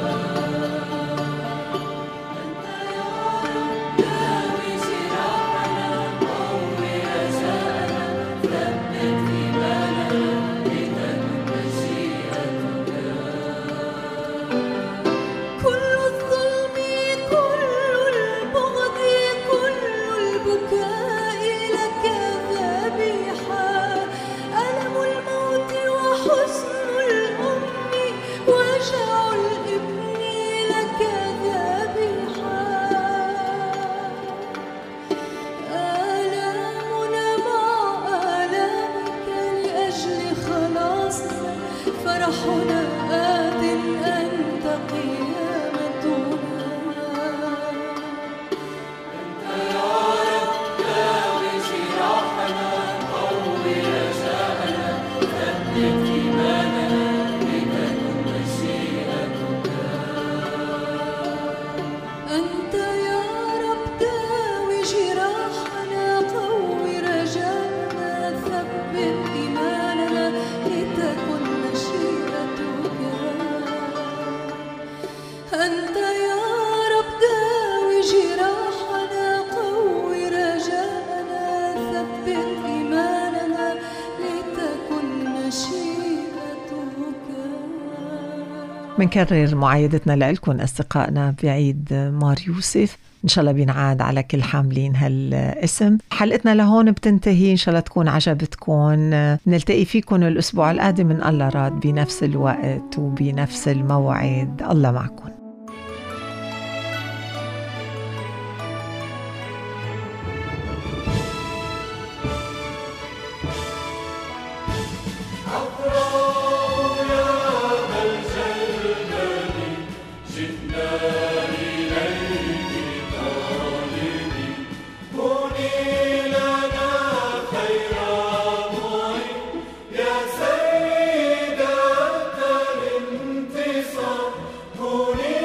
أنت يا رب داوي جراحنا، قوي رجاءنا، ثبت إيماننا، لتكن مشيئتك. كل الظلم، كل البغض، كل البكاء لك ذبيحة، ألم الموت وحزن الأم وجع الابن لك ذبيحة. آلامنا مع آلامك لأجل خلاصنا، فرحنا آت أنت قيامتنا. أنت يا رب داوي جراحنا، قوي رجاءنا، ثبت إيماننا، لتكن مشيئتك. أنت يا رب داوي جراحنا، قوي رجاءنا، ثبت إيماننا، لتكن مشيئتك. أنت يا رب داوي جراحنا، قوي رجاءنا، ثبت إيماننا، لتكن مشيئتك. منكرر معايدتنا لكم أصدقائنا بعيد مار يوسف. إن شاء الله بينعاد على كل حاملين هالاسم. حلقتنا لهون بتنتهي، إن شاء الله تكون عجبتكم. نلتقي فيكم الأسبوع القادم من الله راد بنفس الوقت وبنفس الموعد. الله معكم. كوني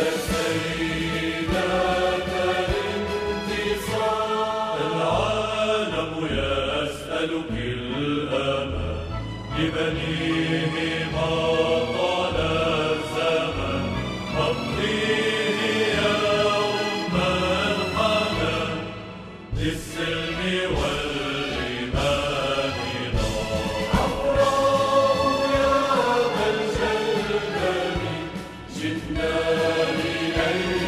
لبنيه ما طال الزمن أمضيه يا أم الحنان للسلم والإيمان عفراء يا ذا الجلال جئنا لأجل